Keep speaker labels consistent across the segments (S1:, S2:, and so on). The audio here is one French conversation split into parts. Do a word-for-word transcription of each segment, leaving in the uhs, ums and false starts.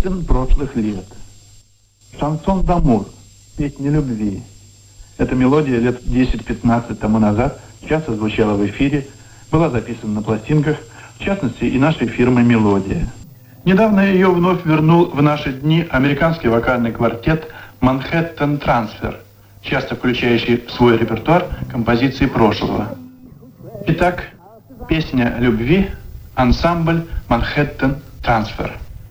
S1: Песен прошлых лет. Шансон дамур, песни любви. Эта мелодия лет десять-пятнадцать тому назад часто звучала в эфире, была записана на пластинках, в частности и нашей фирмы «Мелодия». Недавно ее вновь вернул в наши дни американский вокальный квартет «Манхэттен Трансфер», часто включающий в свой репертуар композиции прошлого. Итак, песня любви, ансамбль «Манхэттен Трансфер».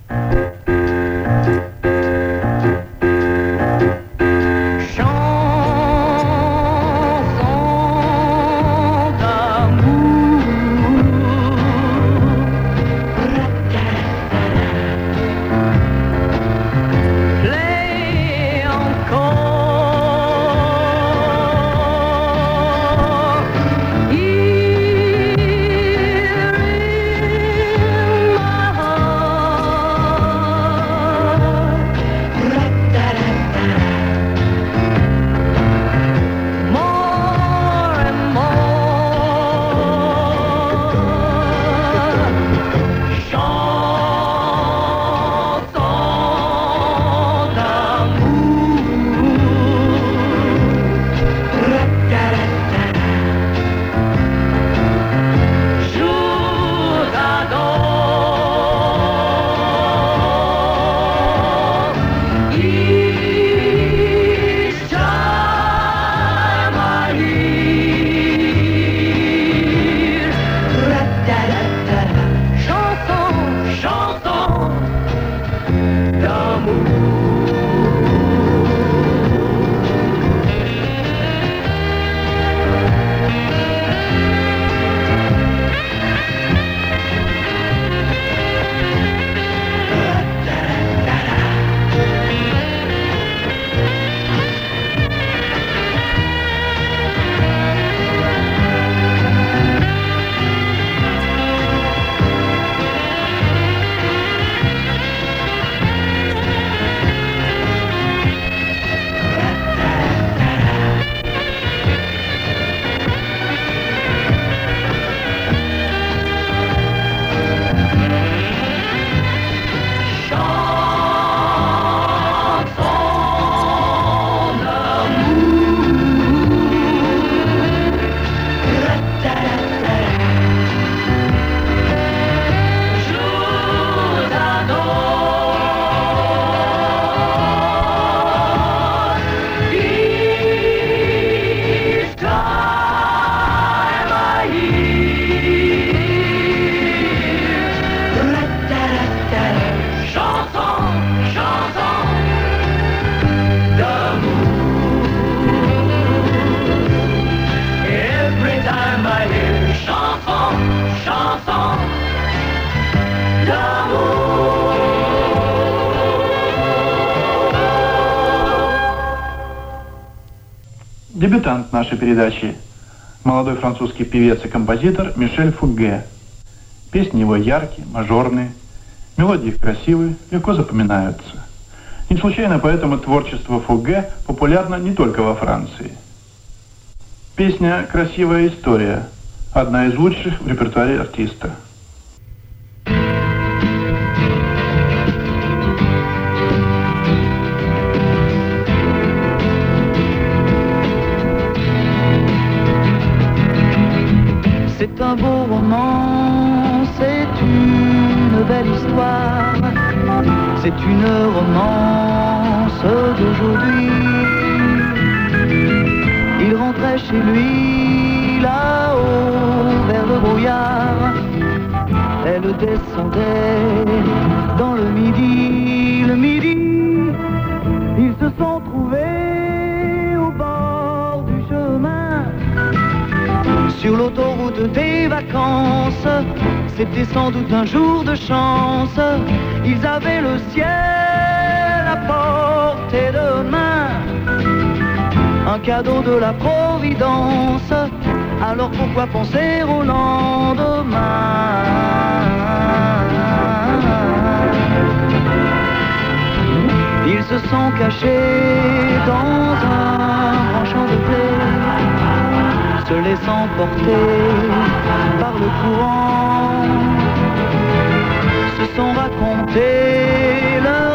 S1: Дебютант нашей передачи – молодой французский певец и композитор Мишель Фугге. Песни его яркие, мажорные, мелодии их красивые, легко запоминаются. Не случайно поэтому творчество Фугге популярно не только во Франции. Песня «Красивая история» – одна из лучших в репертуаре артиста.
S2: C'est un beau roman, c'est une belle histoire, c'est une romance d'aujourd'hui. Il rentrait chez lui, là-haut, vers le brouillard. Elle descendait dans le midi, le midi. Ils se sont trouvés au bord du chemin. Sur l'autoroute des vacances, c'était sans doute un jour de chance. Ils avaient le ciel à portée de main, un cadeau de la Providence. Alors pourquoi penser au lendemain? Ils se sont cachés dans un grand champ de blé, se laissant porter par le courant, se sont racontés leur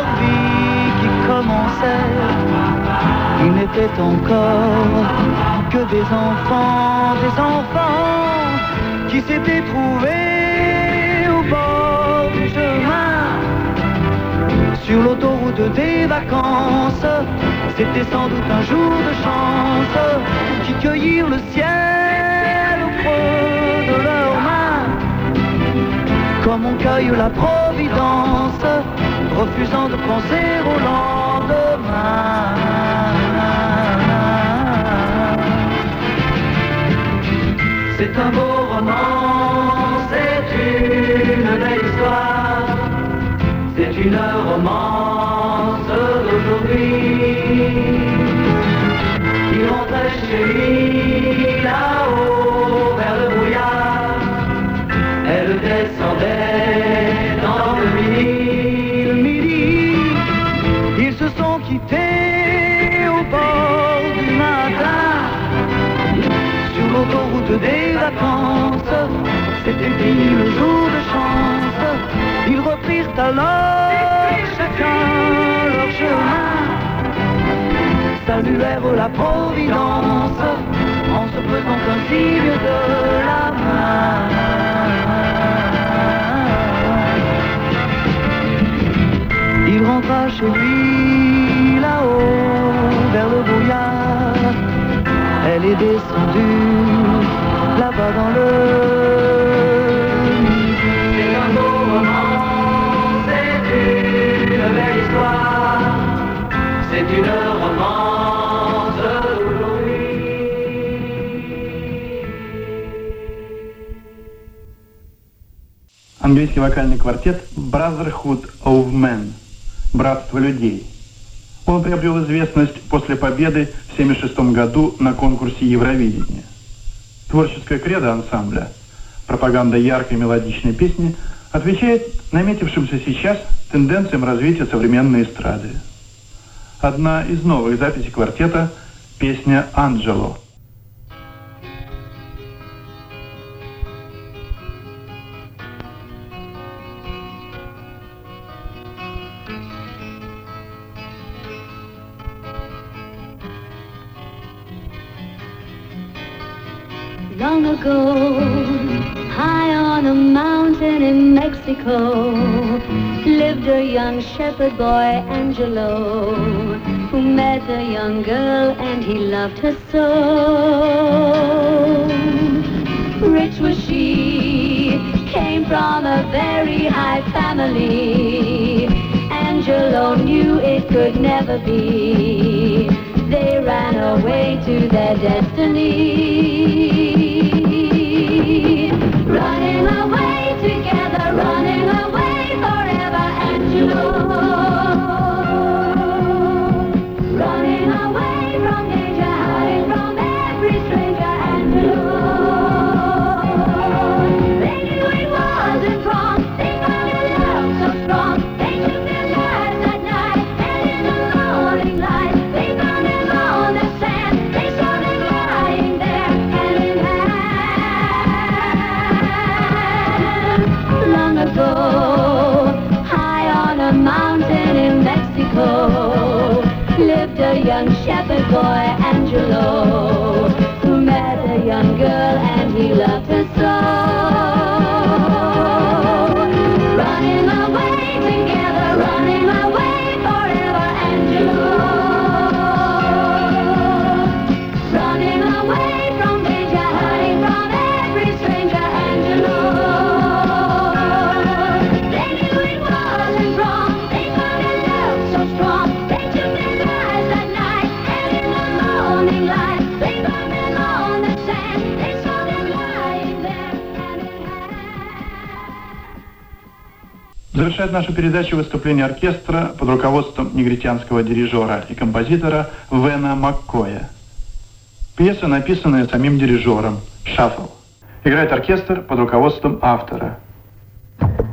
S2: n'étaient encore que des enfants, des enfants qui s'étaient trouvés au bord du chemin. Sur l'autoroute des vacances, c'était sans doute un jour de chance qui cueillirent le ciel au creux de leurs mains. Comme on cueille la providence, refusant de penser au lendemain. C'est un beau roman, c'est une belle histoire, c'est une romance d'aujourd'hui. Il rentrait chez lui là-haut vers le brouillard, elle descendait dans le midi. Le midi, ils se sont quittés au bord du matin. Sur l'autoroute des vacances, c'était fini le jour de chance. Ils reprirent alors chacun leur chemin, saluèrent la providence en se faisant un signe de la main. Il rentra chez lui là-haut vers le brouillard. Elle est descendue là-bas dans le midi. C'est un beau roman, c'est une belle histoire, c'est une romance d'aujourd'hui.
S1: Английский вокальный квартет Brotherhood of Men, Братство людей. Он приобрел известность после победы в тысяча девятьсот семьдесят шестом году на конкурсе Евровидения. Творческая кредо ансамбля, пропаганда яркой мелодичной песни, отвечает наметившимся сейчас тенденциям развития современной эстрады. Одна из новых записей квартета – песня «Анджело».
S3: Long ago, high on a mountain in Mexico, lived a young shepherd boy, Angelo, who met a young girl and he loved her so. Rich was she, came from a very high family. Angelo knew it could never be. They ran away to their destiny. Running away together, running away forever, Angelo. Running away from danger, hiding from every stranger, Angelo. They knew it wasn't wrong, they found a love so strong. They took their lives that night, and in the morning light, they found him on the sand. They saw them lying there, hand in hand. Long ago, high on a mountain in Mexico, lived a young shepherd boy, Angelo, who met a young girl and he loved her so. Running away together, running away forever, Angelo. Running away from danger, hiding from every stranger, Angelo. They knew it wasn't wrong, they found a love so strong. They took their lives that night, and in the morning light, they found them on the sand. They saw them lying there, hand in hand.
S1: Завершает нашу передачу выступление оркестра под руководством негритянского дирижера и композитора Вена Маккоя. Пьеса, написанная самим дирижером, «Шаффл». Играет оркестр под руководством автора.